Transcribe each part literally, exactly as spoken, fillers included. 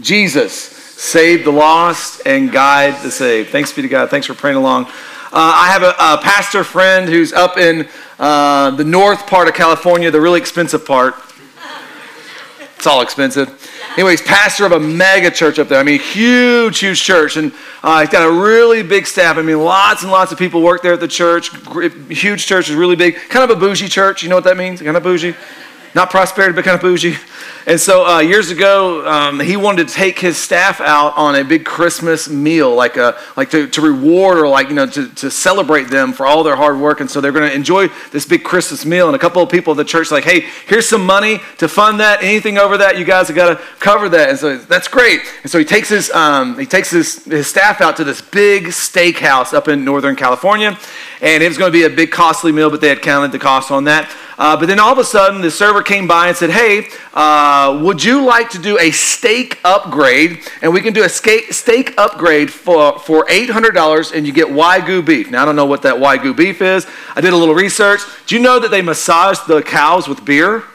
Jesus, save the lost and guide the saved. Thanks be to God. Thanks for praying along. Uh, I have a, a pastor friend who's up in uh, the north part of California, the really expensive part. It's all expensive. Anyway, he's pastor of a mega church up there. I mean, huge, huge church. And uh, he's got a really big staff. I mean, lots and lots of people work there at the church. Huge church is really big. Kind of a bougie church. You know what that means? Kind of bougie. Not prosperity, but kind of bougie. And so uh, years ago, um, he wanted to take his staff out on a big Christmas meal, like a like to, to reward or like, you know, to, to celebrate them for all their hard work. And so they're going to enjoy this big Christmas meal. And a couple of people at the church like, hey, here's some money to fund that. Anything over that, you guys have got to cover that. And so that's great. And so he takes his um, he takes his, his staff out to this big steakhouse up in Northern California. And it was going to be a big costly meal, but they had counted the cost on that. Uh, but then all of a sudden, the server came by and said, hey, uh, would you like to do a steak upgrade? And we can do a steak upgrade for, for eight hundred dollars, and you get Wagyu beef. Now, I don't know what that Wagyu beef is. I did a little research. Do you know that they massage the cows with beer?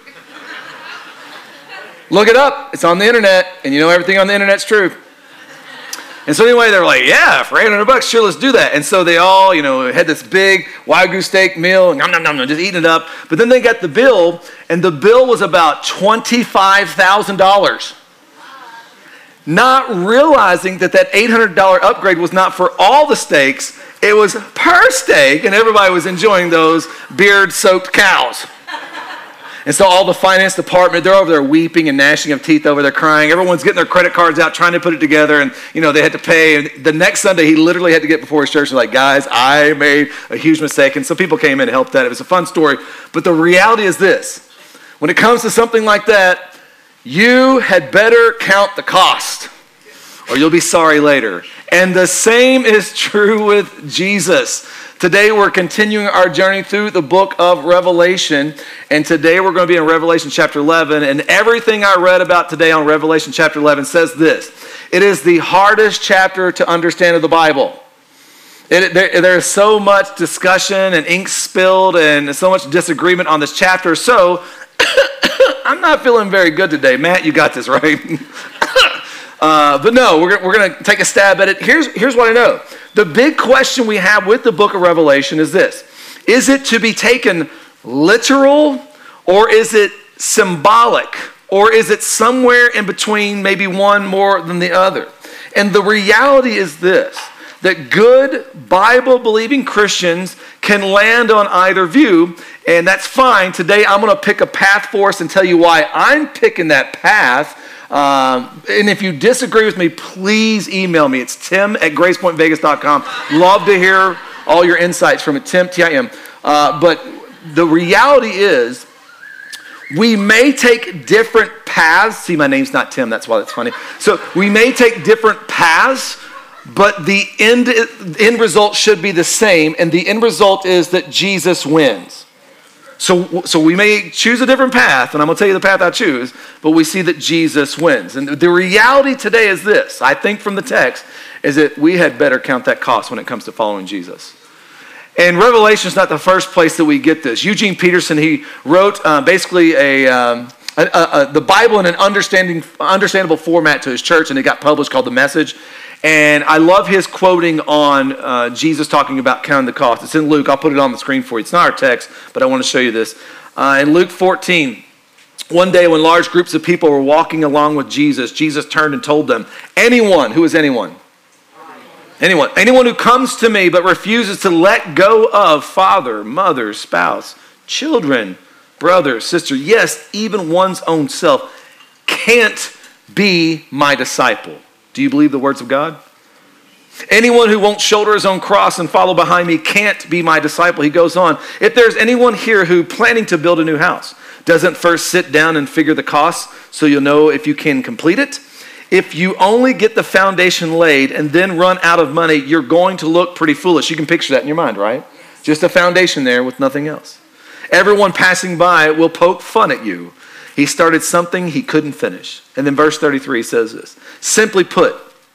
Look it up. It's on the internet, and you know everything on the internet's true. And so anyway, they're like, yeah, for eight hundred bucks, sure, let's do that. And so they all, you know, had this big Wagyu steak meal, nom, nom, nom, nom, just eating it up. But then they got the bill, and the bill was about twenty-five thousand dollars. Not realizing that that eight hundred dollars upgrade was not for all the steaks, it was per steak, and everybody was enjoying those beard-soaked cows. And so all the finance department, they're over there weeping and gnashing of teeth over there crying. Everyone's getting their credit cards out, trying to put it together. And, you know, they had to pay. And the next Sunday, he literally had to get before his church and like, guys, I made a huge mistake. And some people came in and helped that. It was a fun story. But the reality is this. When it comes to something like that, you had better count the cost or you'll be sorry later. And the same is true with Jesus. Today we're continuing our journey through the book of Revelation, and today we're going to be in Revelation chapter eleven, and everything I read about today on Revelation chapter eleven says this. It is the hardest chapter to understand of the Bible. It, there, there's so much discussion and ink spilled and so much disagreement on this chapter, so I'm not feeling very good today. Matt, you got this, right? Uh, but no, we're, we're going to take a stab at it. Here's, here's what I know. The big question we have with the book of Revelation is this. Is it to be taken literal, or is it symbolic, or is it somewhere in between, maybe one more than the other? And the reality is this, that good Bible-believing Christians can land on either view, and that's fine. Today I'm going to pick a path for us and tell you why I'm picking that path. Um, and if you disagree with me, please email me. It's tim at grace point vegas dot com. Love to hear all your insights from it. Tim, T I M. Uh, but the reality is, we may take different paths. See, my name's not Tim. That's why that's funny. So we may take different paths, but the end, end result should be the same. And the end result is that Jesus wins. So, so we may choose a different path, and I'm going to tell you the path I choose, but we see that Jesus wins. And the reality today is this, I think from the text, is that we had better count that cost when it comes to following Jesus. And Revelation is not the first place that we get this. Eugene Peterson, he wrote uh, basically a, um, a, a, a, the Bible in an understanding, understandable format to his church, and it got published called The Message. And I love his quoting on uh, Jesus talking about counting the cost. It's in Luke. I'll put it on the screen for you. It's not our text, but I want to show you this. Uh, in Luke fourteen, one day when large groups of people were walking along with Jesus, Jesus turned and told them, anyone, who is anyone? Anyone. Anyone who comes to me but refuses to let go of father, mother, spouse, children, brother, sister, yes, even one's own self, can't be my disciple. Do you believe the words of God? Anyone who won't shoulder his own cross and follow behind me can't be my disciple. He goes on. If there's anyone here who planning to build a new house doesn't first sit down and figure the costs so you'll know if you can complete it, if you only get the foundation laid and then run out of money, you're going to look pretty foolish. You can picture that in your mind, right? Just a foundation there with nothing else. Everyone passing by will poke fun at you. He started something he couldn't finish. And then verse thirty-three says this. Simply put,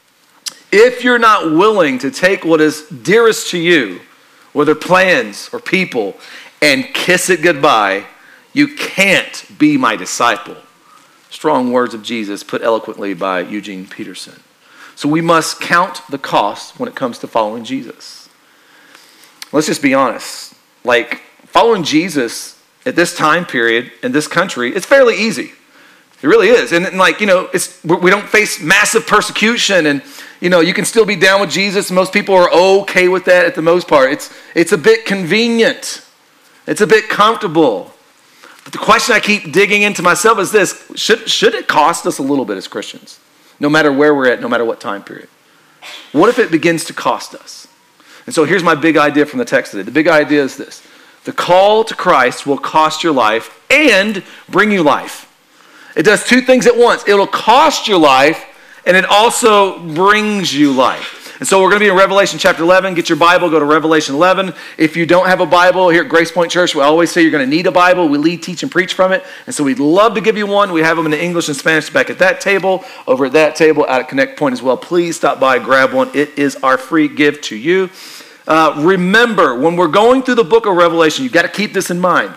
if you're not willing to take what is dearest to you, whether plans or people, and kiss it goodbye, you can't be my disciple. Strong words of Jesus put eloquently by Eugene Peterson. So we must count the cost when it comes to following Jesus. Let's just be honest. Like, following Jesus at this time period in this country, it's fairly easy. It really is. And, and like, you know, it's we don't face massive persecution, and, you know, you can still be down with Jesus. Most people are okay with that at the most part. It's, it's a bit convenient. It's a bit comfortable. But the question I keep digging into myself is this: should, should it cost us a little bit as Christians? No matter where we're at, no matter what time period. What if it begins to cost us? And so here's my big idea from the text today. The big idea is this: the call to Christ will cost your life and bring you life. It does two things at once. It'll cost your life, and it also brings you life. And so we're going to be in Revelation chapter eleven. Get your Bible, go to Revelation eleven. If you don't have a Bible here at Grace Point Church, we always say you're going to need a Bible. We lead, teach, and preach from it. And so we'd love to give you one. We have them in English and Spanish back at that table, over at that table, out at Connect Point as well. Please stop by, grab one. It is our free gift to you. Uh, remember, when we're going through the book of Revelation, you've got to keep this in mind.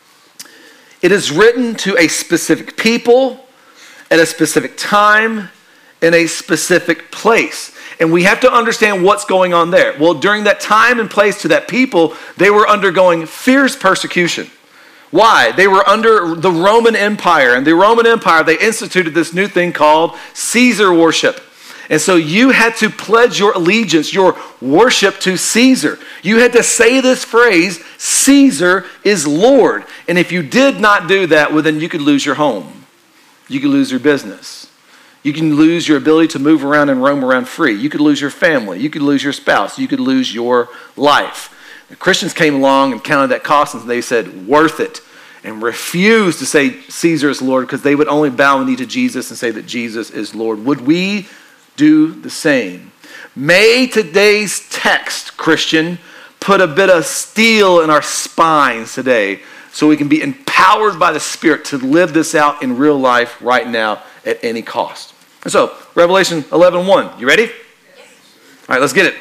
It is written to a specific people, at a specific time, in a specific place. And we have to understand what's going on there. Well, during that time and place to that people, they were undergoing fierce persecution. Why? They were under the Roman Empire. And the Roman Empire, they instituted this new thing called Caesar worship. And so you had to pledge your allegiance, your worship to Caesar. You had to say this phrase, Caesar is Lord. And if you did not do that, well, then you could lose your home. You could lose your business. You can lose your ability to move around and roam around free. You could lose your family. You could lose your spouse. You could lose your life. The Christians came along and counted that cost, and they said, worth it, and refused to say Caesar is Lord, because they would only bow a knee to Jesus and say that Jesus is Lord. Would we do the same? May today's text, Christian, put a bit of steel in our spines today so we can be empowered by the Spirit to live this out in real life right now at any cost. And so, Revelation eleven one, you ready? Yes. All right, let's get it.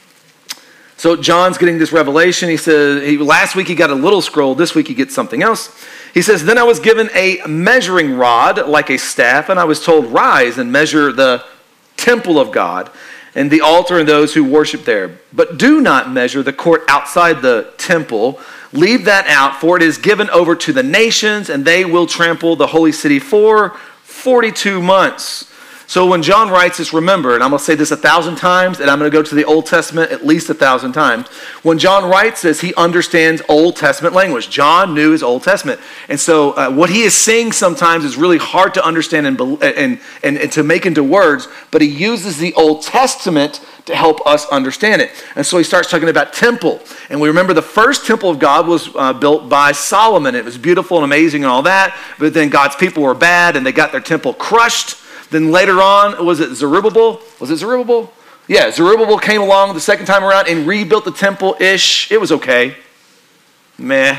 So John's getting this revelation. He says, he, last week he got a little scroll. This week he gets something else. He says, then I was given a measuring rod like a staff, and I was told, rise and measure the temple of God and the altar and those who worship there. But do not measure the court outside the temple. Leave that out, for it is given over to the nations, and they will trample the holy city for forty-two months. So when John writes this, remember, and I'm going to say this a thousand times, and I'm going to go to the Old Testament at least a thousand times. When John writes this, he understands Old Testament language. John knew his Old Testament. And so uh, what he is saying sometimes is really hard to understand and, and, and, and to make into words, but he uses the Old Testament to help us understand it. And so he starts talking about temple. And we remember the first temple of God was uh, built by Solomon. It was beautiful and amazing and all that, but then God's people were bad and they got their temple crushed. Then later on, was it Zerubbabel? Was it Zerubbabel? Yeah, Zerubbabel came along the second time around and rebuilt the temple-ish. It was okay. Meh.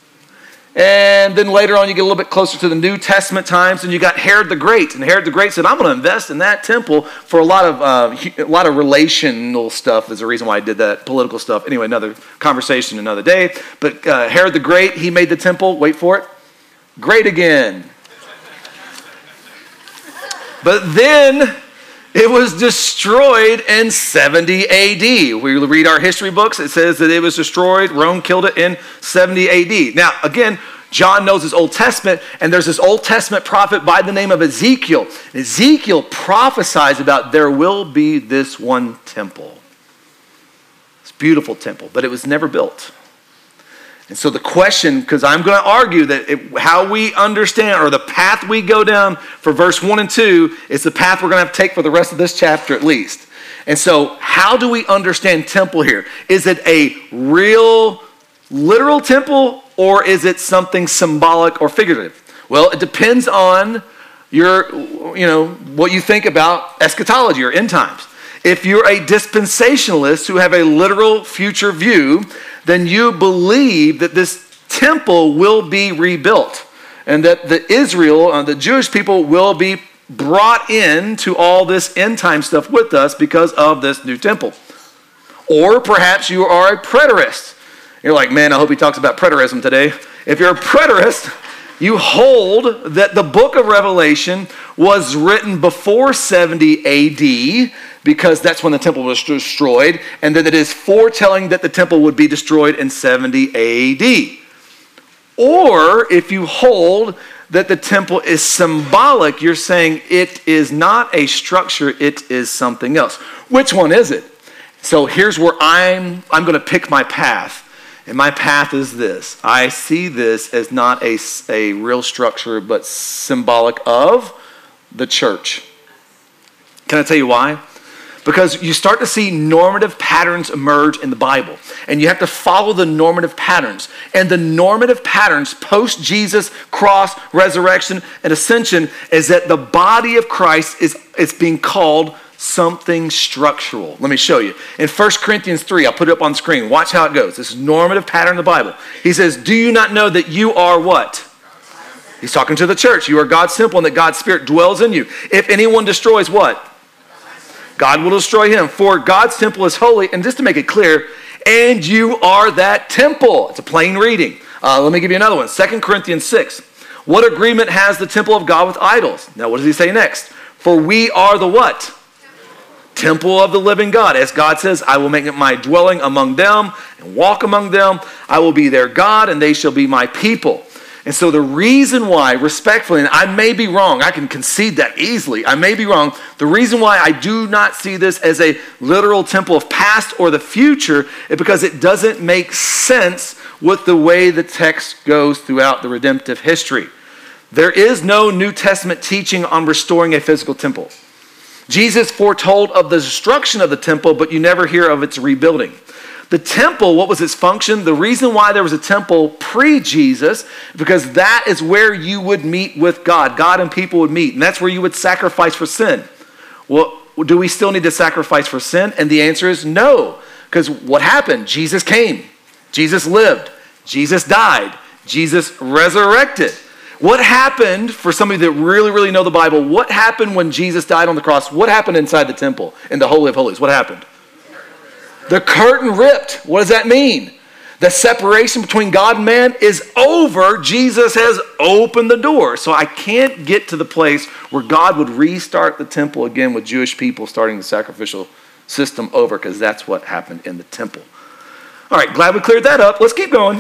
And then later on, you get a little bit closer to the New Testament times, and you got Herod the Great. And Herod the Great said, I'm going to invest in that temple for a lot of uh, a lot of relational stuff. There's a reason why I did that, political stuff. Anyway, another conversation another day. But uh, Herod the Great, he made the temple, wait for it, great again. But then it was destroyed in seventy A D. We read our history books. It says that it was destroyed. Rome killed it in seventy A D. Now, again, John knows his Old Testament, and there's this Old Testament prophet by the name of Ezekiel. Ezekiel prophesies about there will be this one temple. It's a beautiful temple, but it was never built. And so the question, because I'm going to argue that it, how we understand, or the path we go down for verse one and two, is the path we're going to have to take for the rest of this chapter at least. And so how do we understand temple here? Is it a real, literal temple, or is it something symbolic or figurative? Well, it depends on your, you know, what you think about eschatology or end times. If you're a dispensationalist who have a literal future view, then you believe that this temple will be rebuilt and that the Israel, uh, the Jewish people, will be brought into all this end time stuff with us because of this new temple. Or perhaps you are a preterist. You're like, man, I hope he talks about preterism today. If you're a preterist, you hold that the book of Revelation was written before seventy A D, because that's when the temple was destroyed, and that it is foretelling that the temple would be destroyed in seventy A D. Or if you hold that the temple is symbolic, you're saying it is not a structure, it is something else. Which one is it? So here's where I'm, I'm going to pick my path. And my path is this. I see this as not a, a real structure, but symbolic of the church. Can I tell you why? Because you start to see normative patterns emerge in the Bible. And you have to follow the normative patterns. And the normative patterns post-Jesus, cross, resurrection, and ascension is that the body of Christ is, is being called something structural. Let me show you. In First Corinthians three, I'll put it up on the screen. Watch how it goes. This is normative pattern in the Bible. He says, do you not know that you are what? He's talking to the church. You are God's temple and that God's Spirit dwells in you. If anyone destroys what? God will destroy him. For God's temple is holy. And just to make it clear, and you are that temple. It's a plain reading. Uh, let me give you another one. Second Corinthians six. What agreement has the temple of God with idols? Now what does he say next? For we are the what? Temple of the living God. As God says, I will make it my dwelling among them and walk among them. I will be their God and they shall be my people. And so the reason why, respectfully, and I may be wrong, I can concede that easily, I may be wrong, the reason why I do not see this as a literal temple of past or the future is because it doesn't make sense with the way the text goes throughout the redemptive history. There is no New Testament teaching on restoring a physical temple. Jesus foretold of the destruction of the temple, but you never hear of its rebuilding. The temple, what was its function? The reason why there was a temple pre-Jesus, because that is where you would meet with God. God and people would meet, and that's where you would sacrifice for sin. Well, do we still need to sacrifice for sin? And the answer is no, because what happened? Jesus came. Jesus lived. Jesus died. Jesus resurrected. What happened, for somebody that really, really know the Bible, what happened when Jesus died on the cross? What happened inside the temple, in the Holy of Holies? What happened? The curtain ripped. What does that mean? The separation between God and man is over. Jesus has opened the door. So I can't get to the place where God would restart the temple again with Jewish people starting the sacrificial system over, because that's what happened in the temple. All right, glad we cleared that up. Let's keep going.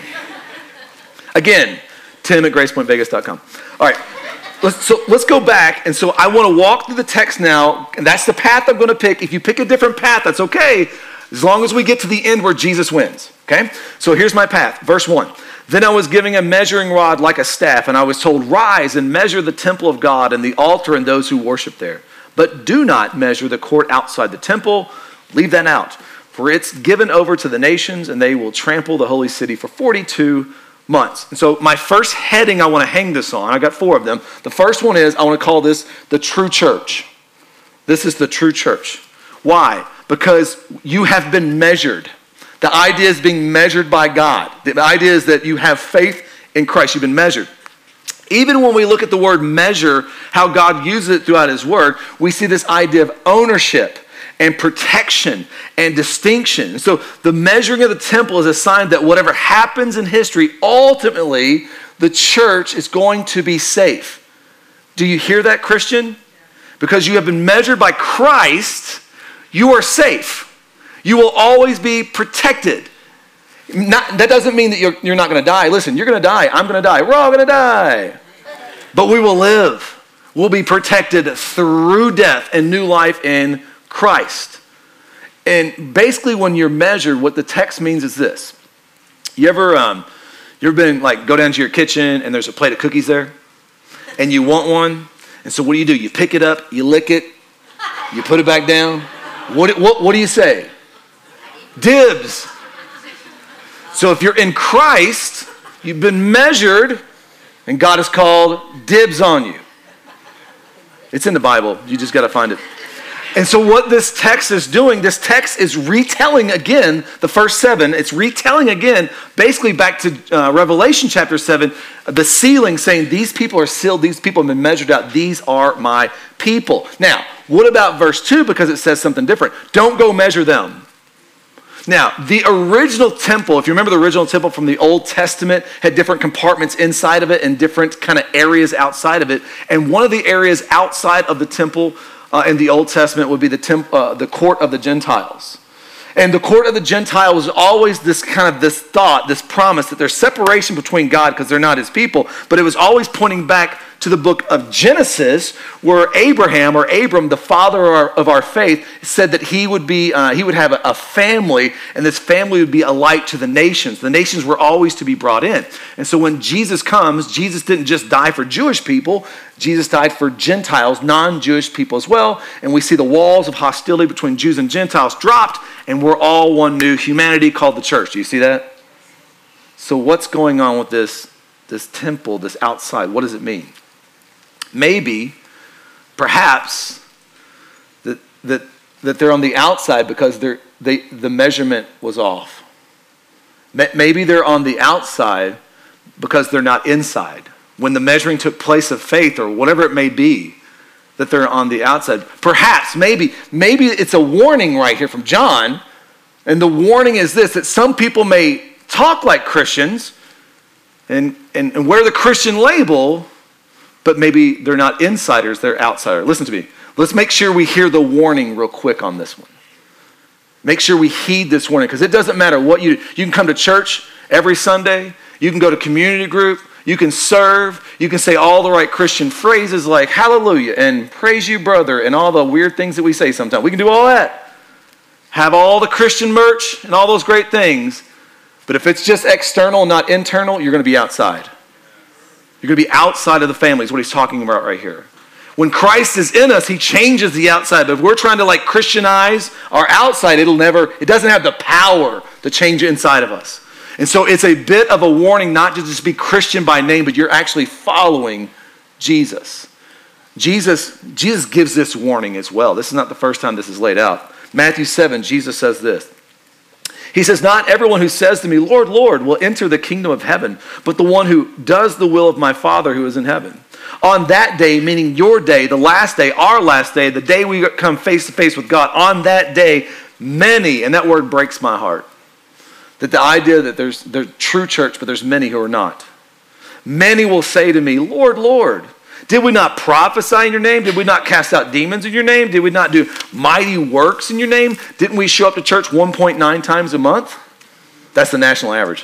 Again, Tim at grace point vegas dot com. All right, let's, so let's go back. And so I want to walk through the text now, and that's the path I'm going to pick. If you pick a different path, that's okay, as long as we get to the end where Jesus wins, okay? So here's my path. Verse one. Then I was given a measuring rod like a staff, and I was told, rise and measure the temple of God and the altar and those who worship there. But do not measure the court outside the temple. Leave that out. For it's given over to the nations, and they will trample the holy city for forty-two months. And so my first heading I want to hang this on, I got four of them. The first one is, I want to call this the true church. This is the true church. Why? Because you have been measured. The idea is being measured by God. The idea is that you have faith in Christ. You've been measured. Even when we look at the word measure, how God uses it throughout his word, we see this idea of ownership and protection and distinction. So the measuring of the temple is a sign that whatever happens in history, ultimately the church is going to be safe. Do you hear that, Christian? Because you have been measured by Christ, you are safe. You will always be protected. Not, that doesn't mean that you're, you're not going to die. Listen, you're going to die. I'm going to die. We're all going to die. But we will live. We'll be protected through death and new life in Christ. And basically when you're measured, what the text means is this. You ever, um, you ever been like, go down to your kitchen and there's a plate of cookies there? And you want one? And so what do you do? You pick it up, you lick it, you put it back down. What, what, what do you say? Dibs. So if you're in Christ, you've been measured, and God has called dibs on you. It's in the Bible. You just got to find it. And so what this text is doing, this text is retelling again the first seven. It's retelling again, basically back to uh, Revelation chapter seven, the sealing, saying these people are sealed, these people have been measured out, these are my people. Now, what about verse two? Because it says something different. Don't go measure them. Now, the original temple, if you remember the original temple from the Old Testament, had different compartments inside of it and different kind of areas outside of it. And one of the areas outside of the temple uh, in the Old Testament would be the, temp- uh, the court of the Gentiles. And the court of the Gentiles was always this kind of this thought, this promise that there's separation between God because they're not his people. But it was always pointing back to the book of Genesis, where Abraham or Abram, the father of our, of our faith, said that he would be uh, he would have a, a family, and this family would be a light to the nations. The nations were always to be brought in. And so when Jesus comes, Jesus didn't just die for Jewish people. Jesus died for Gentiles, non-Jewish people as well. And we see the walls of hostility between Jews and Gentiles dropped, and we're all one new humanity called the church. Do you see that? So what's going on with this, this temple, this outside? What does it mean? Maybe, perhaps, that, that, that they're on the outside because they're, they, the measurement was off. Maybe they're on the outside because they're not inside. When the measuring took place of faith or whatever it may be, that they're on the outside. Perhaps, maybe, maybe it's a warning right here from John, and the warning is this, that some people may talk like Christians and, and, and wear the Christian label, but maybe they're not insiders, they're outsiders. Listen to me. Let's make sure we hear the warning real quick on this one. Make sure we heed this warning, because it doesn't matter what you do. You can come to church every Sunday. You can go to community group. You can serve. You can say all the right Christian phrases like hallelujah and praise you, brother, and all the weird things that we say sometimes. We can do all that. Have all the Christian merch and all those great things. But if it's just external, not internal, you're going to be outside. You're going to be outside of the family is what he's talking about right here. When Christ is in us, he changes the outside. But if we're trying to like Christianize our outside, it'll never, it doesn't have the power to change inside of us. And so it's a bit of a warning not to just be Christian by name, but you're actually following Jesus. Jesus, Jesus gives this warning as well. This is not the first time this is laid out. Matthew seven, Jesus says this. He says, not everyone who says to me, Lord, Lord, will enter the kingdom of heaven, but the one who does the will of my Father who is in heaven. On that day, meaning your day, the last day, our last day, the day we come face to face with God, on that day, many, and that word breaks my heart, that the idea that there's, there's true church, but there's many who are not. Many will say to me, Lord, Lord, did we not prophesy in your name? Did we not cast out demons in your name? Did we not do mighty works in your name? Didn't we show up to church one point nine times a month? That's the national average.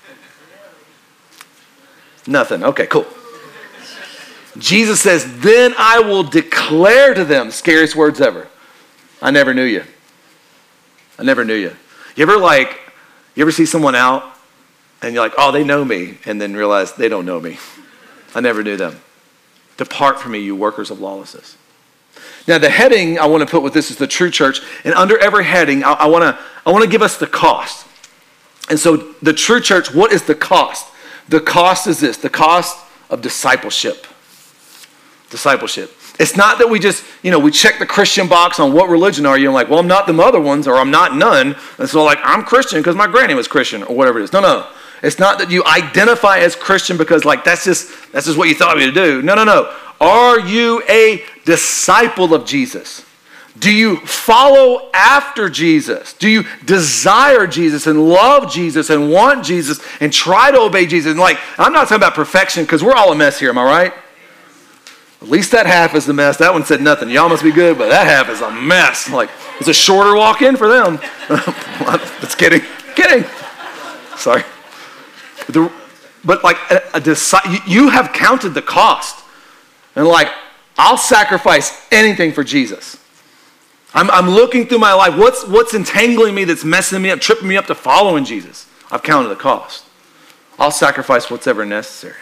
Nothing. Okay, cool. Jesus says, then I will declare to them, scariest words ever, I never knew you. I never knew you. You ever like, you ever see someone out and you're like, oh, they know me, and then realize they don't know me. I never knew them. Depart from me, you workers of lawlessness. Now, the heading I want to put with this is the true church. And under every heading, I, I want to I want to give us the cost. And so the true church, what is the cost? The cost is this, the cost of discipleship. Discipleship. It's not that we just, you know, we check the Christian box on what religion are you, and like, well, I'm not them other ones, or I'm not none. And so like, I'm Christian because my granny was Christian, or whatever it is. No, no. It's not that you identify as Christian because like that's just that's just what you thought me to do. No, no, no. Are you a disciple of Jesus? Do you follow after Jesus? Do you desire Jesus and love Jesus and want Jesus and try to obey Jesus? And like, I'm not talking about perfection because we're all a mess here, am I right? At least that half is the mess. That one said nothing. Y'all must be good, but that half is a mess. Like, it's a shorter walk in for them. Just kidding. Kidding. Sorry. The, but like a, a deci- you have counted the cost, and like I'll sacrifice anything for Jesus. I'm, I'm looking through my life. What's what's entangling me? That's messing me up, tripping me up to following Jesus. I've counted the cost. I'll sacrifice what's ever necessary.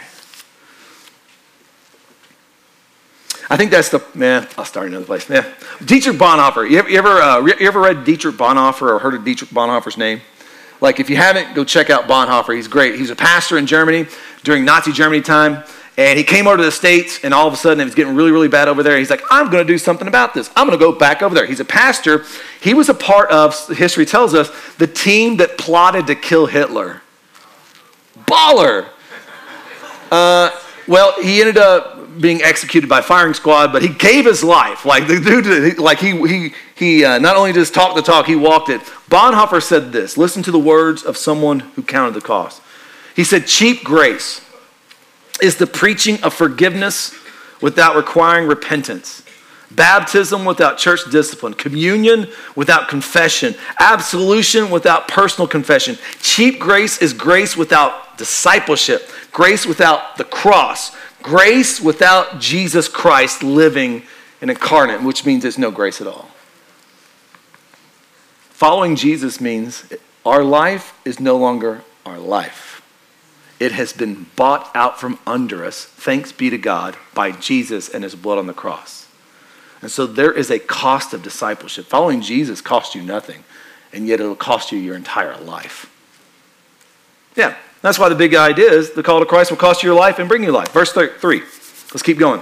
I think that's the man. I'll start another place. Yeah, Dietrich Bonhoeffer. You ever you ever, uh, you ever read Dietrich Bonhoeffer or heard of Dietrich Bonhoeffer's name? Like, if you haven't, go check out Bonhoeffer. He's great. He was a pastor in Germany during Nazi Germany time, and he came over to the States, and all of a sudden it was getting really, really bad over there. He's like, I'm going to do something about this. I'm going to go back over there. He's a pastor. He was a part of, history tells us, the team that plotted to kill Hitler. Baller. Uh, well, he ended up being executed by firing squad, but he gave his life. Like the dude, like he he he uh, not only just talked the talk, he walked it. Bonhoeffer said this. Listen to the words of someone who counted the cost. He said, "Cheap grace is the preaching of forgiveness without requiring repentance, baptism without church discipline, communion without confession, absolution without personal confession. Cheap grace is grace without discipleship, grace without the cross, grace without Jesus Christ living and incarnate," which means there's no grace at all. Following Jesus means our life is no longer our life. It has been bought out from under us, thanks be to God, by Jesus and his blood on the cross. And so there is a cost of discipleship. Following Jesus costs you nothing, and yet it'll cost you your entire life. Yeah, that's why the big idea is the call to Christ will cost you your life and bring you life. Verse three. Let's keep going.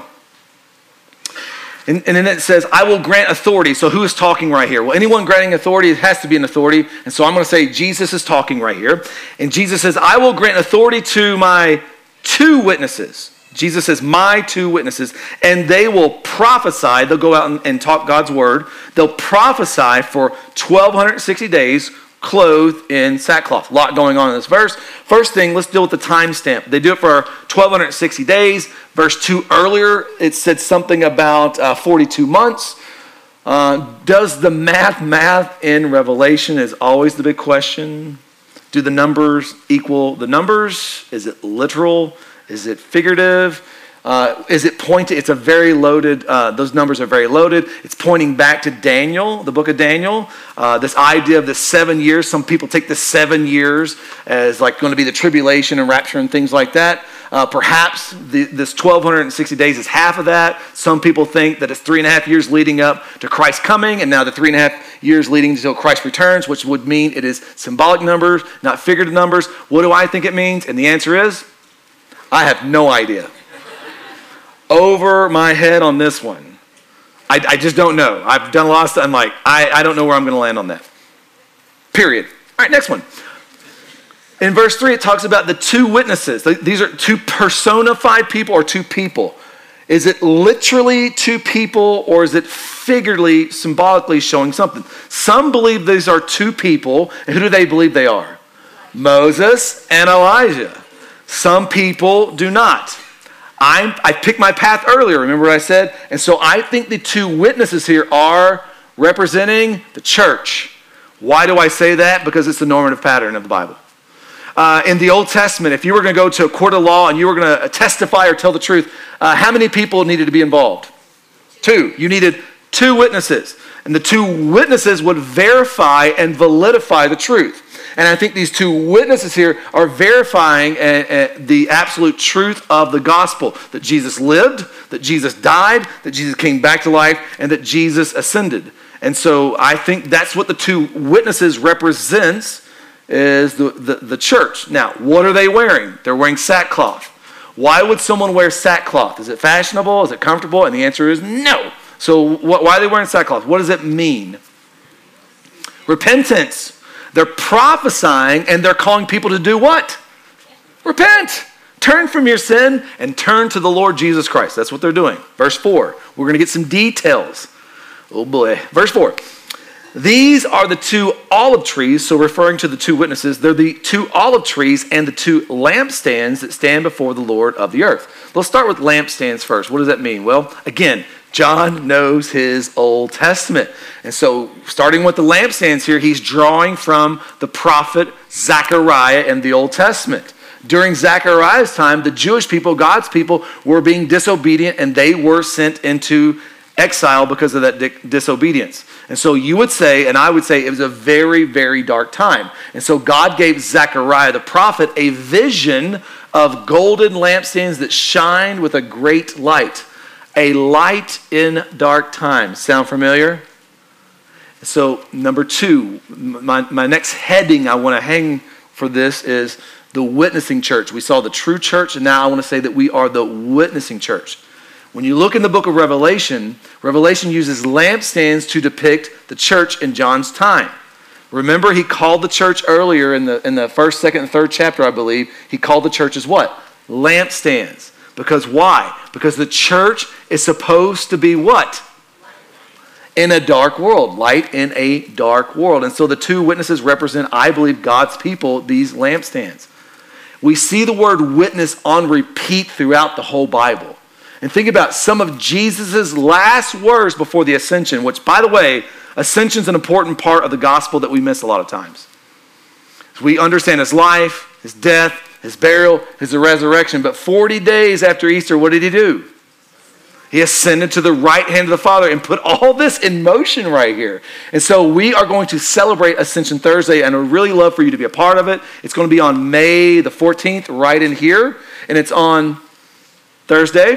And, and then it says, "I will grant authority." So who is talking right here? Well, anyone granting authority, it has to be an authority. And so I'm going to say Jesus is talking right here. And Jesus says, "I will grant authority to my two witnesses." Jesus says, "my two witnesses, and they will prophesy." They'll go out and, and talk God's word. They'll prophesy for twelve sixty days, clothed in sackcloth. A lot going on in this verse. First thing, let's deal with the timestamp. They do it for twelve sixty days. Verse two earlier, it said something about uh, forty-two months. Uh, does the math math in Revelation is always the big question. Do the numbers equal the numbers? Is it literal? Is it figurative? Uh, is it pointing? It's a very loaded, uh, those numbers are very loaded. It's pointing back to Daniel, the book of Daniel. Uh, this idea of the seven years. Some people take the seven years as like going to be the tribulation and rapture and things like that. Uh, perhaps the, this twelve sixty days is half of that. Some people think that it's three and a half years leading up to Christ's coming, and now the three and a half years leading until Christ returns, which would mean it is symbolic numbers, not figurative numbers. What do I think it means? And the answer is, I have no idea. Over my head on this one. I, I just don't know. I've done a lot of stuff. I'm like, I, I don't know where I'm going to land on that. Period. All right, next one. In verse three, it talks about the two witnesses. These are two personified people or two people. Is it literally two people, or is it figuratively, symbolically showing something? Some believe these are two people. And who do they believe they are? Moses and Elijah. Some people do not. I'm, I picked my path earlier, remember what I said? And so I think the two witnesses here are representing the church. Why do I say that? Because it's the normative pattern of the Bible. Uh, in the Old Testament, if you were going to go to a court of law and you were going to testify or tell the truth, uh, how many people needed to be involved? Two. You needed two witnesses. And the two witnesses would verify and validify the truth. And I think these two witnesses here are verifying uh, uh, the absolute truth of the gospel. That Jesus lived, that Jesus died, that Jesus came back to life, and that Jesus ascended. And so I think that's what the two witnesses represents is the, the, the church. Now, what are they wearing? They're wearing sackcloth. Why would someone wear sackcloth? Is it fashionable? Is it comfortable? And the answer is no. So wh- why are they wearing sackcloth? What does it mean? Repentance. They're prophesying and they're calling people to do what? Repent. Turn from your sin and turn to the Lord Jesus Christ. That's what they're doing. Verse four. We're going to get some details. Oh boy. Verse four. These are the two olive trees, so referring to the two witnesses, they're the two olive trees and the two lampstands that stand before the Lord of the earth. Let's start with lampstands first. What does that mean? Well, again, John knows his Old Testament. And so starting with the lampstands here, he's drawing from the prophet Zechariah in the Old Testament. During Zechariah's time, the Jewish people, God's people, were being disobedient and they were sent into exile because of that di- disobedience. And so you would say, and I would say, it was a very, very dark time. And so God gave Zechariah the prophet a vision of golden lampstands that shined with a great light. A light in dark times. Sound familiar? So number two, my, my next heading I want to hang for this is the witnessing church. We saw the true church, and now I want to say that we are the witnessing church. When you look in the book of Revelation, Revelation uses lampstands to depict the church in John's time. Remember, he called the church earlier in the in the first, second, and third chapter, I believe, he called the church as what? Lampstands. Because why? Because the church is supposed to be what? In a dark world. Light in a dark world. And so the two witnesses represent, I believe, God's people, these lampstands. We see the word witness on repeat throughout the whole Bible. And think about some of Jesus' last words before the ascension, which, by the way, ascension is an important part of the gospel that we miss a lot of times. We understand his life, his death, his burial, his resurrection. But forty days after Easter, what did he do? He ascended to the right hand of the Father and put all this in motion right here. And so we are going to celebrate Ascension Thursday, and I would really love for you to be a part of it. It's going to be on May the fourteenth, right in here. And it's on Thursday,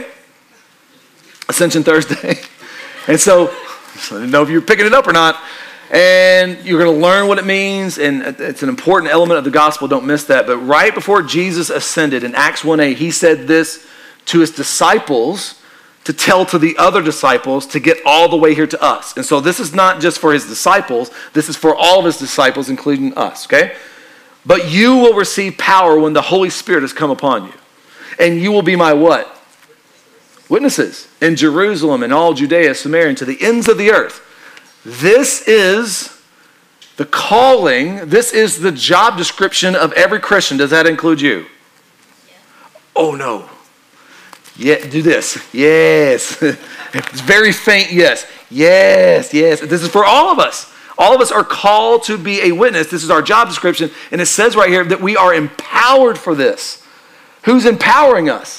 Ascension Thursday. And so, I don't know if you're picking it up or not. And you're going to learn what it means, and it's an important element of the gospel. Don't miss that. But right before Jesus ascended in Acts one eight, he said this to his disciples to tell to the other disciples to get all the way here to us. And so this is not just for his disciples. This is for all of his disciples, including us, okay? But you will receive power when the Holy Spirit has come upon you. And you will be my what? Witnesses in Jerusalem and all Judea, Samaria, and to the ends of the earth. This is the calling, this is the job description of every Christian. Does that include you? Yeah. Oh no. Yeah, do this. Yes. It's very faint, yes. Yes, yes. This is for all of us. All of us are called to be a witness. This is our job description. And it says right here that we are empowered for this. Who's empowering us?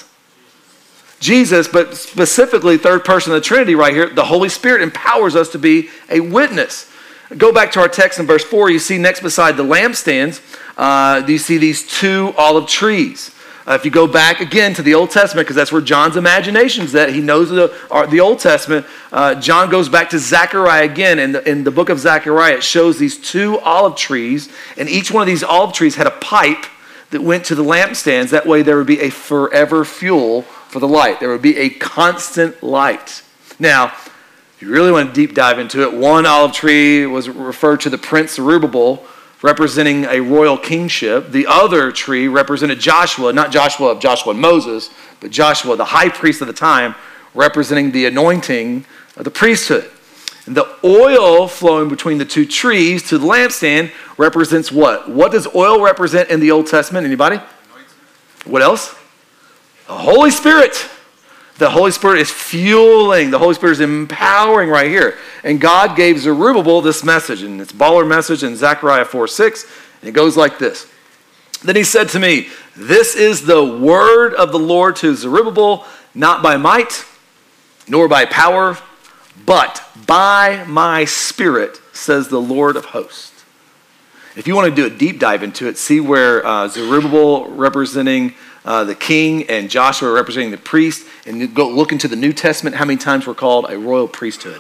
Jesus, but specifically third person of the Trinity right here, the Holy Spirit empowers us to be a witness. Go back to our text in verse four. You see next beside the lampstands, uh, you see these two olive trees. Uh, if you go back again to the Old Testament, because that's where John's imagination is at, he knows the, uh, the Old Testament. Uh, John goes back to Zechariah again. In the, in the book of Zechariah, it shows these two olive trees, and each one of these olive trees had a pipe that went to the lampstands. That way there would be a forever fuel for the light. There would be a constant light. Now, if you really want to deep dive into it, one olive tree was referred to the Prince Zerubbabel, representing a royal kingship. The other tree represented Joshua, not Joshua of Joshua and Moses, but Joshua, the high priest of the time, representing the anointing of the priesthood. And the oil flowing between the two trees to the lampstand represents what? What does oil represent in the Old Testament? Anybody? What else? The Holy Spirit. The Holy Spirit is fueling. The Holy Spirit is empowering right here. And God gave Zerubbabel this message. And it's a baller message in Zechariah four six. And it goes like this. Then he said to me, this is the word of the Lord to Zerubbabel, not by might, nor by power, but by my Spirit, says the Lord of hosts. If you want to do a deep dive into it, see where uh, Zerubbabel representing uh, the king and Joshua representing the priest, and go look into the New Testament, how many times we're called a royal priesthood.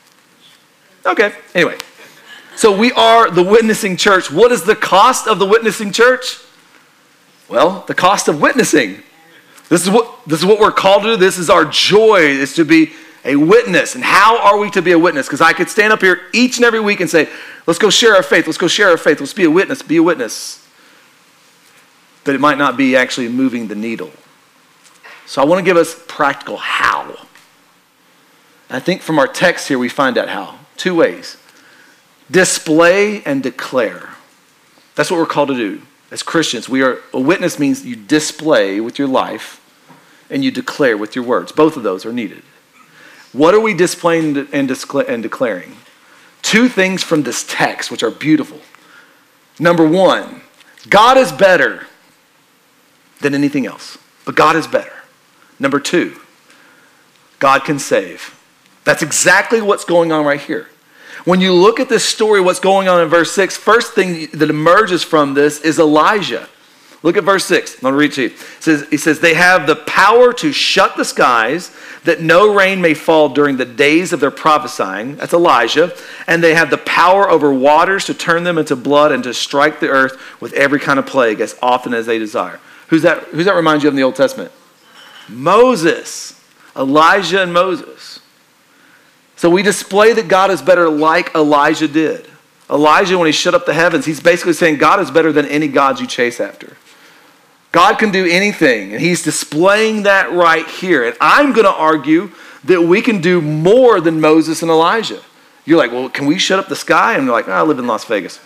Okay, anyway. So we are the witnessing church. What is the cost of the witnessing church? Well, the cost of witnessing. This is what, this is what we're called to do. This is our joy, is to be a witness. And how are we to be a witness? Because I could stand up here each and every week and say, let's go share our faith. Let's go share our faith. Let's be a witness. Be a witness. But it might not be actually moving the needle. So I want to give us practical how. And I think from our text here we find out how. Two ways. Display and declare. That's what we're called to do as Christians. We are, a witness means you display with your life and you declare with your words. Both of those are needed. What are we displaying and declaring? Two things from this text, which are beautiful. Number one, God is better than anything else. But God is better. Number two, God can save. That's exactly what's going on right here. When you look at this story, what's going on in verse six, first thing that emerges from this is Elijah. Look at verse six. I'm going to read to you. It says, he says, they have the power to shut the skies that no rain may fall during the days of their prophesying. That's Elijah. And they have the power over waters to turn them into blood and to strike the earth with every kind of plague as often as they desire. Who's that, who's that remind you of in the Old Testament? Moses. Elijah and Moses. So we display that God is better like Elijah did. Elijah, when he shut up the heavens, he's basically saying God is better than any gods you chase after. God can do anything, and he's displaying that right here. And I'm going to argue that we can do more than Moses and Elijah. You're like, well, can we shut up the sky? And they're like, oh, I live in Las Vegas.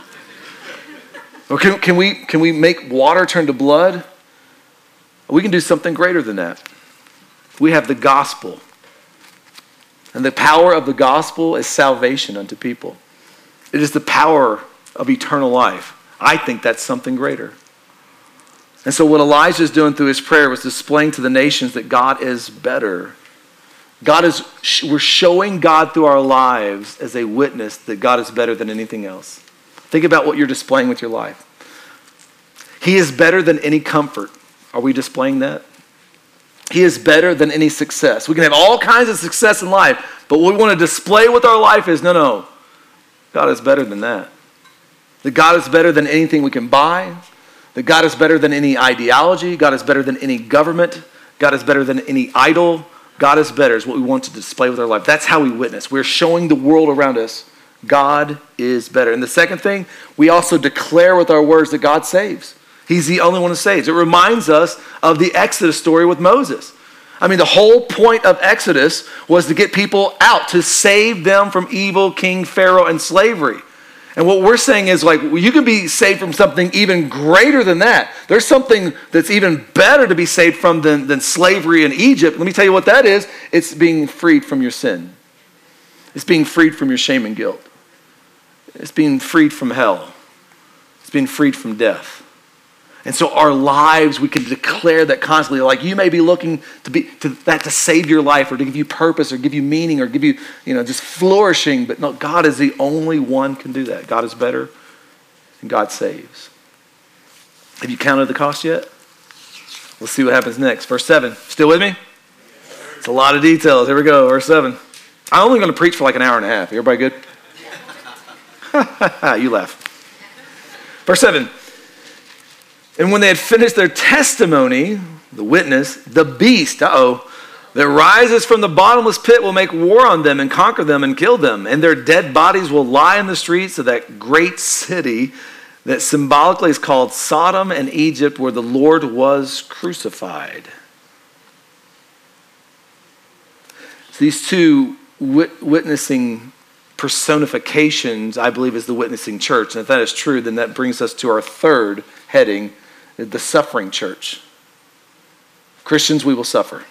Or can, can, we, can we make water turn to blood? We can do something greater than that. We have the gospel. And the power of the gospel is salvation unto people. It is the power of eternal life. I think that's something greater. And so what Elijah is doing through his prayer was displaying to the nations that God is better. God is, we're showing God through our lives as a witness that God is better than anything else. Think about what you're displaying with your life. He is better than any comfort. Are we displaying that? He is better than any success. We can have all kinds of success in life, but what we want to display with our life is, no, no, God is better than that. That God is better than anything we can buy. That God is better than any ideology. God is better than any government. God is better than any idol. God is better is what we want to display with our life. That's how we witness. We're showing the world around us God is better. And the second thing, we also declare with our words that God saves. He's the only one who saves. It reminds us of the Exodus story with Moses. I mean, the whole point of Exodus was to get people out, to save them from evil King Pharaoh and slavery. And what we're saying is, like, well, you can be saved from something even greater than that. There's something that's even better to be saved from than, than slavery in Egypt. Let me tell you what that is. It's being freed from your sin. It's being freed from your shame and guilt. It's being freed from hell. It's being freed from death. And so our lives, we can declare that constantly. Like, you may be looking to be to that to save your life or to give you purpose or give you meaning or give you, you know, just flourishing. But no, God is the only one can do that. God is better and God saves. Have you counted the cost yet? Let's see what happens next. Verse seven. Still with me? It's a lot of details. Here we go. Verse seven. I'm only going to preach for like an hour and a half. Everybody good? You laugh. Verse seven. And when they had finished their testimony, the witness, the beast, uh-oh, that rises from the bottomless pit will make war on them and conquer them and kill them. And their dead bodies will lie in the streets of that great city that symbolically is called Sodom and Egypt, where the Lord was crucified. So these two wit- witnessing personifications, I believe, is the witnessing church. And if that is true, then that brings us to our third heading, the suffering church. Christians, we will suffer.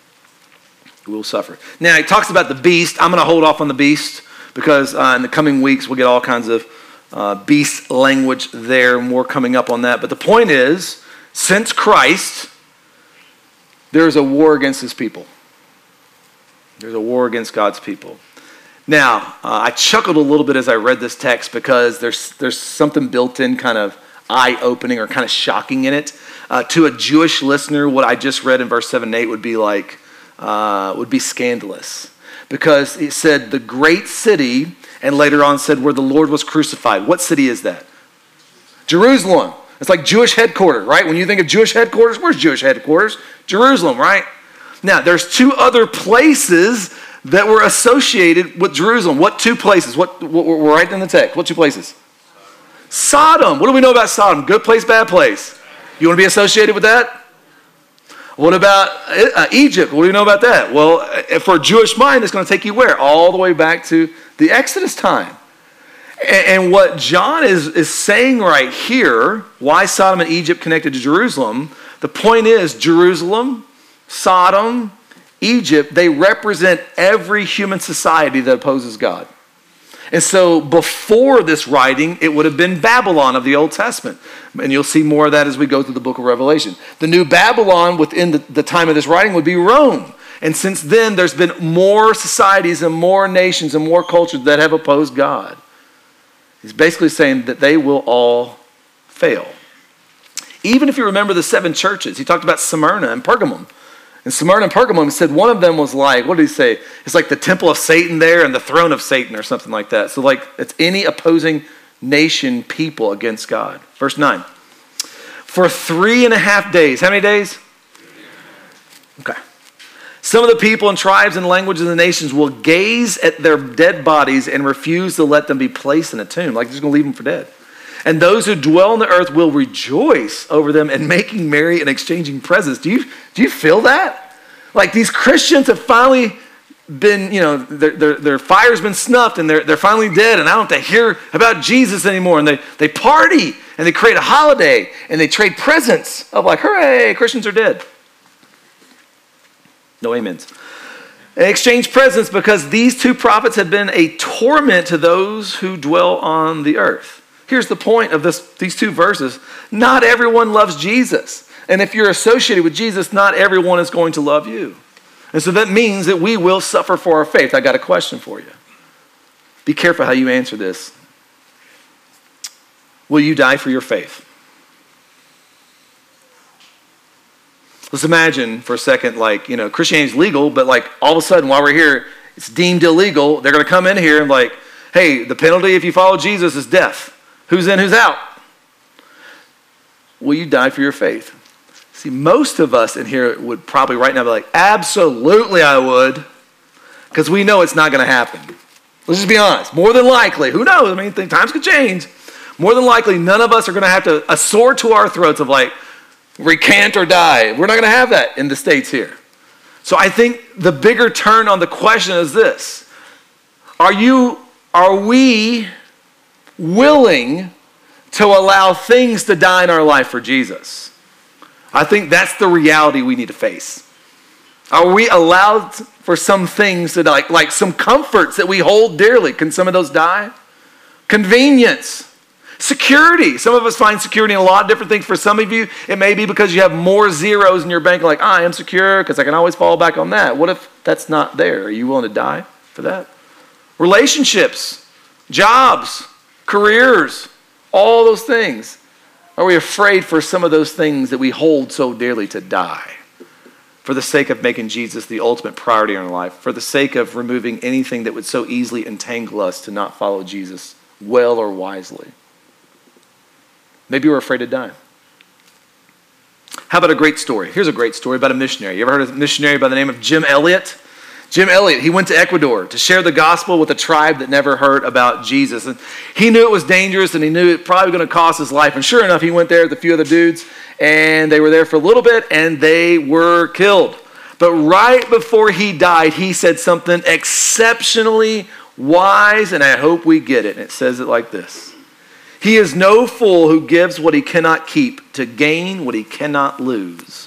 We will suffer. Now, he talks about the beast. I'm going to hold off on the beast because uh, in the coming weeks we'll get all kinds of uh, beast language there, more coming up on that. But the point is, since Christ, there is a war against his people. There's a war against God's people. Now, uh, I chuckled a little bit as I read this text because there's there's something built in kind of eye-opening or kind of shocking in it. Uh, to a Jewish listener, what I just read in verse seven and eight would be like, uh, would be scandalous. Because it said the great city, and later on said where the Lord was crucified. What city is that? Jerusalem. It's like Jewish headquarters, right? When you think of Jewish headquarters, where's Jewish headquarters? Jerusalem, right? Now, there's two other places that were associated with Jerusalem. What two places? What, what we're right in the text. What two places? Sodom. What do we know about Sodom? Good place, bad place? You want to be associated with that? What about uh, Egypt? What do you know about that? Well, for a Jewish mind, it's going to take you where? All the way back to the Exodus time. And, and what John is, is saying right here, why Sodom and Egypt connected to Jerusalem, the point is Jerusalem, Sodom, Egypt, they represent every human society that opposes God. And so before this writing, it would have been Babylon of the Old Testament. And you'll see more of that as we go through the book of Revelation. The new Babylon within the, the time of this writing would be Rome. And since then, there's been more societies and more nations and more cultures that have opposed God. He's basically saying that they will all fail. Even if you remember the seven churches, he talked about Smyrna and Pergamum. And Smyrna and Pergamum, he said one of them was like, what did he say? It's like the temple of Satan there and the throne of Satan or something like that. So like it's any opposing nation, people against God. Verse nine. For three and a half days. How many days? Okay. Some of the people and tribes and languages of the nations will gaze at their dead bodies and refuse to let them be placed in a tomb. Like they're just going to leave them for dead. and those who dwell on the earth will rejoice over them and making merry and exchanging presents. Do you, do you feel that? Like these Christians have finally been, you know, their, their, their fire's been snuffed and they're, they're finally dead, and I don't have to hear about Jesus anymore. And they, they party and they create a holiday and they trade presents of like, hooray, Christians are dead. No amens. They exchange presents because these two prophets have been a torment to those who dwell on the earth. Here's the point of this, these two verses. Not everyone loves Jesus. And if you're associated with Jesus, not everyone is going to love you. And so that means that we will suffer for our faith. I got a question for you. Be careful how you answer this. Will you die for your faith? Let's imagine for a second, like, you know, Christianity's legal, but like all of a sudden while we're here, it's deemed illegal. They're going to come in here and like, hey, the penalty if you follow Jesus is death. Who's in, who's out? Will you die for your faith? See, most of us in here would probably right now be like, absolutely I would, because we know it's not going to happen. Let's just be honest. More than likely, who knows? I mean, times could change. More than likely, none of us are going to have to, a sword to our throats of like, recant or die. We're not going to have that in the States here. So I think the bigger turn on the question is this. Are you, are we willing to allow things to die in our life for Jesus? I think that's the reality we need to face. Are we allowed for some things to die, like, like some comforts that we hold dearly? Can some of those die? Convenience. Security. Some of us find security in a lot of different things. For some of you, it may be because you have more zeros in your bank, like, I am secure because I can always fall back on that. What if that's not there? Are you willing to die for that? Relationships, jobs, careers, all those things. Are we afraid for some of those things that we hold so dearly to die for the sake of making Jesus the ultimate priority in our life, for the sake of removing anything that would so easily entangle us to not follow Jesus well or wisely? Maybe we're afraid to die. How about a great story? Here's a great story about a missionary. You ever heard of a missionary by the name of Jim Elliot? Jim Elliot, he went to Ecuador to share the gospel with a tribe that never heard about Jesus. And he knew it was dangerous, and he knew it probably going to cost his life. And sure enough, he went there with a few other dudes, and they were there for a little bit, and they were killed. But right before he died, he said something exceptionally wise, and I hope we get it. And it says it like this. He is no fool who gives what he cannot keep to gain what he cannot lose.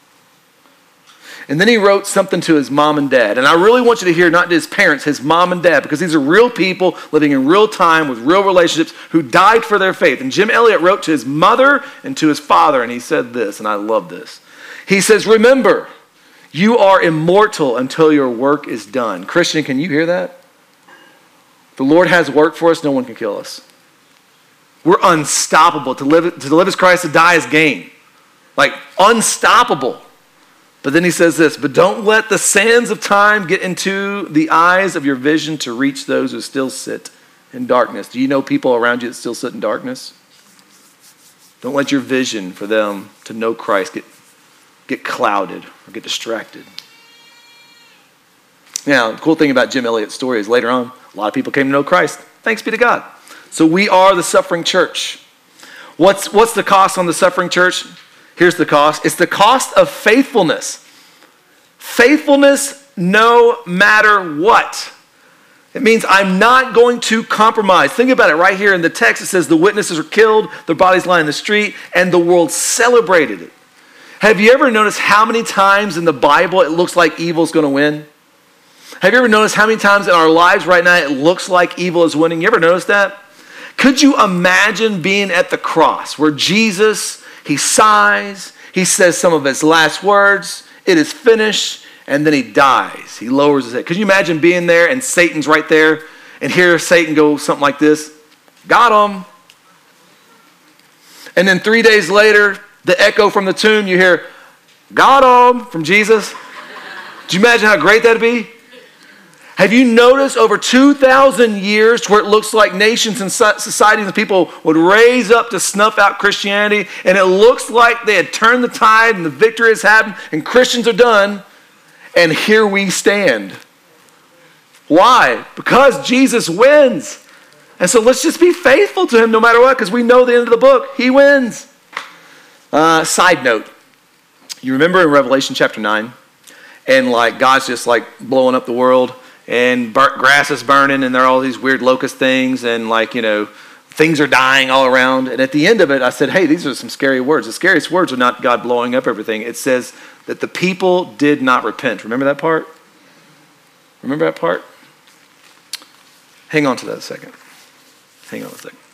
And then he wrote something to his mom and dad. And I really want you to hear not his parents, his mom and dad, because these are real people living in real time with real relationships who died for their faith. And Jim Elliot wrote to his mother and to his father, and he said this, and I love this. He says, remember, you are immortal until your work is done. Christian, can you hear that? The Lord has work for us. No one can kill us. We're unstoppable. To live, to live as Christ, to die as gain. Like, unstoppable. But then he says this, but don't let the sands of time get into the eyes of your vision to reach those who still sit in darkness. Do you know people around you that still sit in darkness? Don't let your vision for them to know Christ get, get clouded or get distracted. Now, the cool thing about Jim Elliot's story is later on, a lot of people came to know Christ. Thanks be to God. So we are the suffering church. What's, what's the cost on the suffering church? Here's the cost. It's the cost of faithfulness. Faithfulness no matter what. It means I'm not going to compromise. Think about it right here in the text. It says the witnesses were killed, their bodies lie in the street, and the world celebrated it. Have you ever noticed how many times in the Bible it looks like evil is going to win? Have you ever noticed how many times in our lives right now it looks like evil is winning? You ever noticed that? Could you imagine being at the cross where Jesus, he sighs, he says some of his last words, it is finished, and then he dies. He lowers his head. Could you imagine being there and Satan's right there and hear Satan go something like this? Got him. And then three days later, the echo from the tomb, you hear, got him, from Jesus. Do you imagine how great that'd be? Have you noticed over two thousand years where it looks like nations and societies and people would raise up to snuff out Christianity, and it looks like they had turned the tide and the victory has happened and Christians are done, and here we stand. Why? Because Jesus wins. And so let's just be faithful to him no matter what, because we know the end of the book. He wins. Uh, side note, you remember in Revelation chapter nine, and like God's just like blowing up the world, and burnt grass is burning, and there are all these weird locust things, and like, you know, things are dying all around. And at the end of it, I said, hey, these are some scary words. The scariest words are not God blowing up everything. It says that the people did not repent. Remember that part? Remember that part? Hang on to that a second. Hang on a second.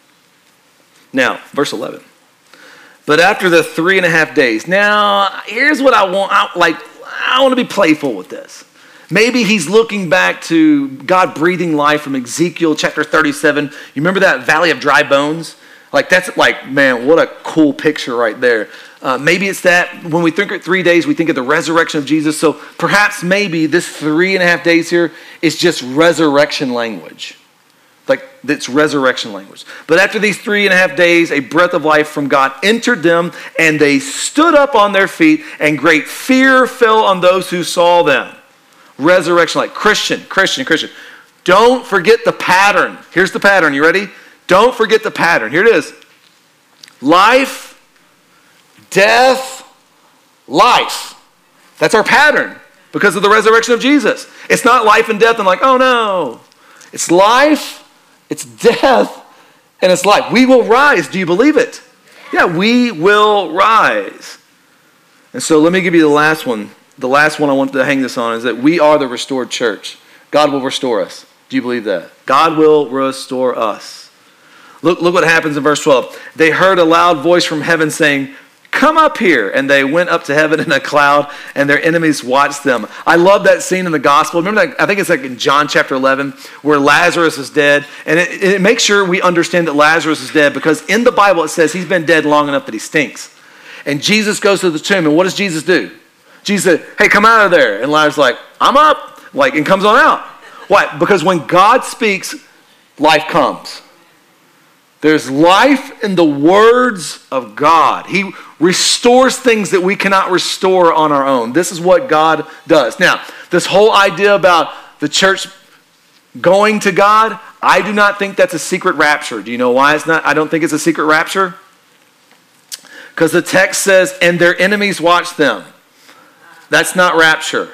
Now, verse eleven. But after the three and a half days. Now, here's what I want. I, like, I want to be playful with this. Maybe he's looking back to God breathing life from Ezekiel chapter thirty-seven. You remember that valley of dry bones? Like, that's like, man, what a cool picture right there. Uh, maybe it's that when we think of three days, we think of the resurrection of Jesus. So perhaps maybe this three and a half days here is just resurrection language. Like, it's resurrection language. But after these three and a half days, a breath of life from God entered them, and they stood up on their feet, and great fear fell on those who saw them. Resurrection, like Christian, Christian, Christian. Don't forget the pattern. Here's the pattern. You ready? Don't forget the pattern. Here it is. Life, death, life. That's our pattern because of the resurrection of Jesus. It's not life and death and like, oh no. It's life, it's death, and it's life. We will rise. Do you believe it? Yeah, we will rise. And so let me give you the last one. The last one I want to hang this on is that we are the restored church. God will restore us. Do you believe that? God will restore us. Look, look what happens in verse twelve. They heard a loud voice from heaven saying, come up here. And they went up to heaven in a cloud, and their enemies watched them. I love that scene in the gospel. Remember that? I think it's like in John chapter eleven, where Lazarus is dead. And it, it makes sure we understand that Lazarus is dead, because in the Bible it says he's been dead long enough that he stinks. And Jesus goes to the tomb, and what does Jesus do? Jesus said, hey, come out of there. And Lazarus is like, I'm up. Like, and comes on out. Why? Because when God speaks, life comes. There's life in the words of God. He restores things that we cannot restore on our own. This is what God does. Now, this whole idea about the church going to God, I do not think that's a secret rapture. Do you know why it's not? I don't think it's a secret rapture. Because the text says, and their enemies watch them. That's not rapture.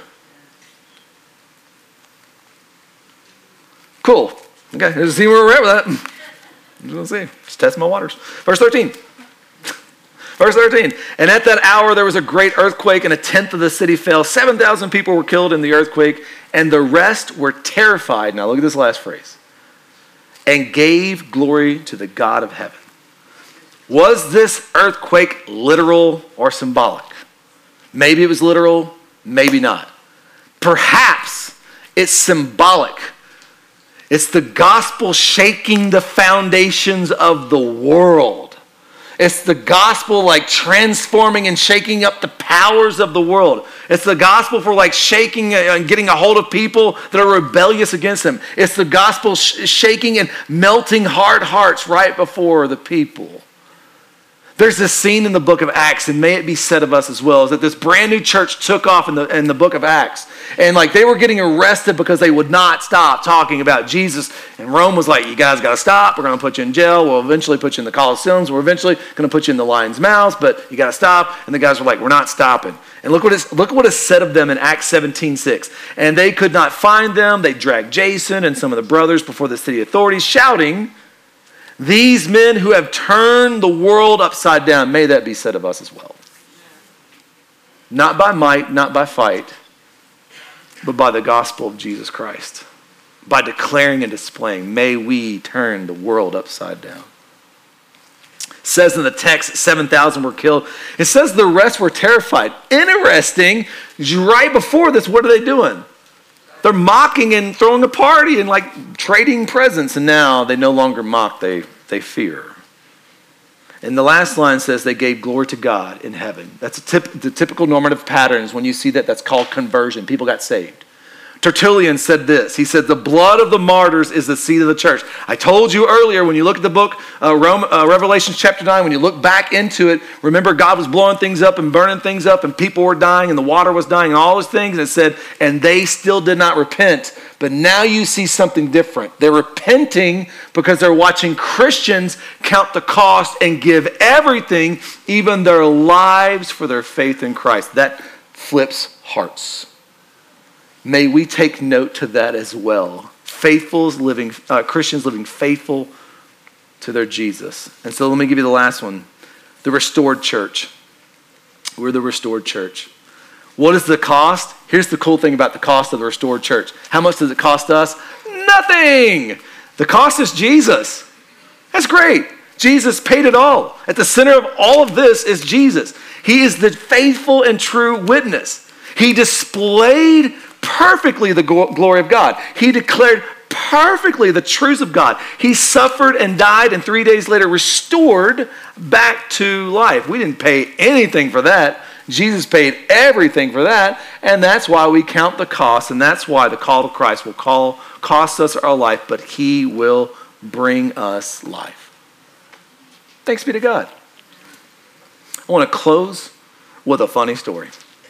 Cool. Okay, let's see where we're at with that. We'll see. Just test my waters. Verse thirteen. Verse thirteen. And at that hour there was a great earthquake, and a tenth of the city fell. seven thousand people were killed in the earthquake, and the rest were terrified. Now look at this last phrase. And gave glory to the God of heaven. Was this earthquake literal or symbolic? Maybe it was literal, maybe not. Perhaps it's symbolic. It's the gospel shaking the foundations of the world. It's the gospel like transforming and shaking up the powers of the world. It's the gospel for like shaking and getting a hold of people that are rebellious against him. It's the gospel sh- shaking and melting hard hearts right before the people. There's this scene in the book of Acts, and may it be said of us as well, is that this brand new church took off in the in the book of Acts. And like they were getting arrested because they would not stop talking about Jesus. And Rome was like, you guys got to stop. We're going to put you in jail. We'll eventually put you in the Colosseums. We're eventually going to put you in the lion's mouths, but you got to stop. And the guys were like, we're not stopping. And look what is look what is said of them in Acts seventeen six. And they could not find them. They dragged Jason and some of the brothers before the city authorities, shouting, these men who have turned the world upside down, may that be said of us as well. Not by might, not by fight, but by the gospel of Jesus Christ. By declaring and displaying, may we turn the world upside down. It says in the text, seven thousand were killed. It says the rest were terrified. Interesting, right before this, what are they doing? They're mocking and throwing a party and like trading presents. And now they no longer mock, they, they fear. And the last line says they gave glory to God in heaven. That's a tip, the typical normative patterns. When you see that, that's called conversion. People got saved. Tertullian said this. He said, the blood of the martyrs is the seed of the church. I told you earlier, when you look at the book, uh, Rome, uh, Revelation chapter nine, when you look back into it, remember God was blowing things up and burning things up, and people were dying, and the water was dying, and all those things. And it said, and they still did not repent. But now you see something different. They're repenting because they're watching Christians count the cost and give everything, even their lives, for their faith in Christ. That flips hearts. May we take note to that as well. Faithfuls living, uh, Christians living faithful to their Jesus. And so let me give you the last one. The restored church. We're the restored church. What is the cost? Here's the cool thing about the cost of the restored church. How much does it cost us? Nothing. The cost is Jesus. That's great. Jesus paid it all. At the center of all of this is Jesus. He is the faithful and true witness. He displayed perfectly the glory of God. He declared perfectly the truths of God. He suffered and died, and three days later restored back to life. We didn't pay anything for that. Jesus paid everything for that, and that's why we count the cost, and that's why the call to Christ will call, cost us our life, but he will bring us life. Thanks be to God. I want to close with a funny story.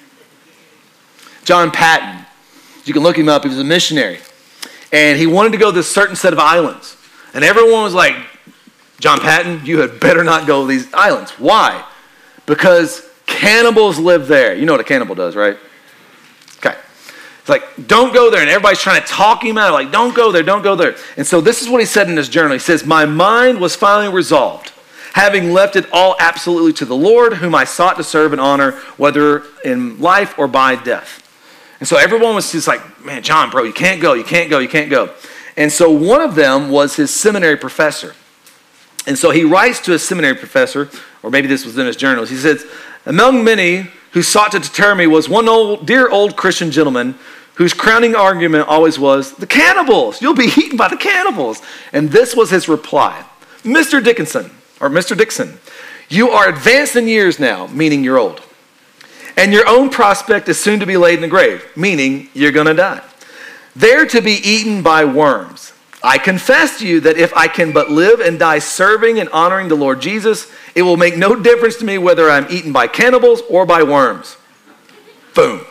John Patton, you can look him up, he was a missionary, and he wanted to go to this certain set of islands, and everyone was like, John Patton, you had better not go to these islands. Why? Because cannibals live there. You know what a cannibal does, right? Okay. It's like, don't go there. And everybody's trying to talk him out. Like, don't go there, don't go there. And so this is what he said in his journal. He says, my mind was finally resolved, having left it all absolutely to the Lord, whom I sought to serve and honor, whether in life or by death. And so everyone was just like, man, John, bro, you can't go, you can't go, you can't go. And so one of them was his seminary professor. And so he writes to his seminary professor, or maybe this was in his journals. He says, among many who sought to deter me was one old, dear old Christian gentleman whose crowning argument always was, the cannibals, you'll be eaten by the cannibals. And this was his reply. Mister Dickinson, or Mister Dixon, you are advanced in years now, meaning you're old. And your own prospect is soon to be laid in the grave, meaning you're going to die. There to be eaten by worms. I confess to you that if I can but live and die serving and honoring the Lord Jesus, it will make no difference to me whether I'm eaten by cannibals or by worms. Boom.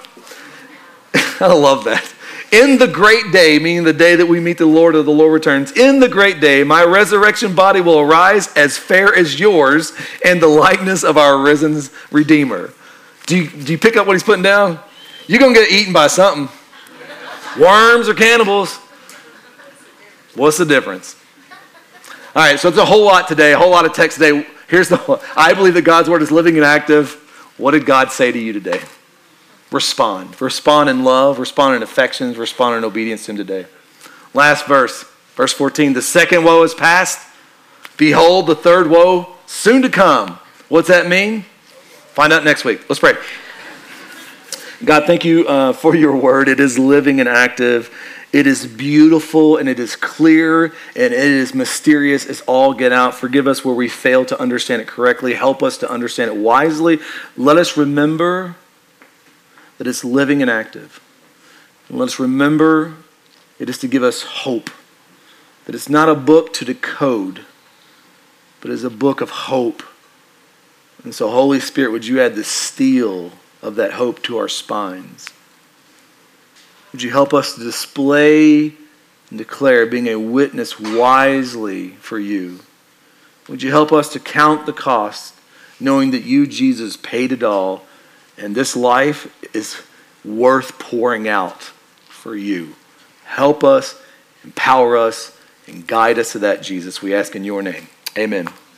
I love that. In the great day, meaning the day that we meet the Lord or the Lord returns, in the great day, my resurrection body will arise as fair as yours in the likeness of our risen Redeemer. Do you, do you pick up what he's putting down? You're going to get eaten by something. Worms or cannibals. What's the difference? All right, so it's a whole lot today, a whole lot of text today. Here's the, I believe that God's word is living and active. What did God say to you today? Respond. Respond in love, respond in affections, respond in obedience to him today. Last verse, verse fourteen. The second woe is past. Behold, the third woe soon to come. What's that mean? Find out next week. Let's pray. God, thank you uh, for your word. It is living and active. It is beautiful and it is clear and it is mysterious as all get out. Forgive us where we fail to understand it correctly. Help us to understand it wisely. Let us remember that it's living and active. And let us remember it is to give us hope. That it's not a book to decode, but it's a book of hope. And so, Holy Spirit, would you add the steel of that hope to our spines? Would you help us to display and declare being a witness wisely for you? Would you help us to count the cost, knowing that you, Jesus, paid it all, and this life is worth pouring out for you. Help us, empower us, and guide us to that, Jesus. We ask in your name. Amen.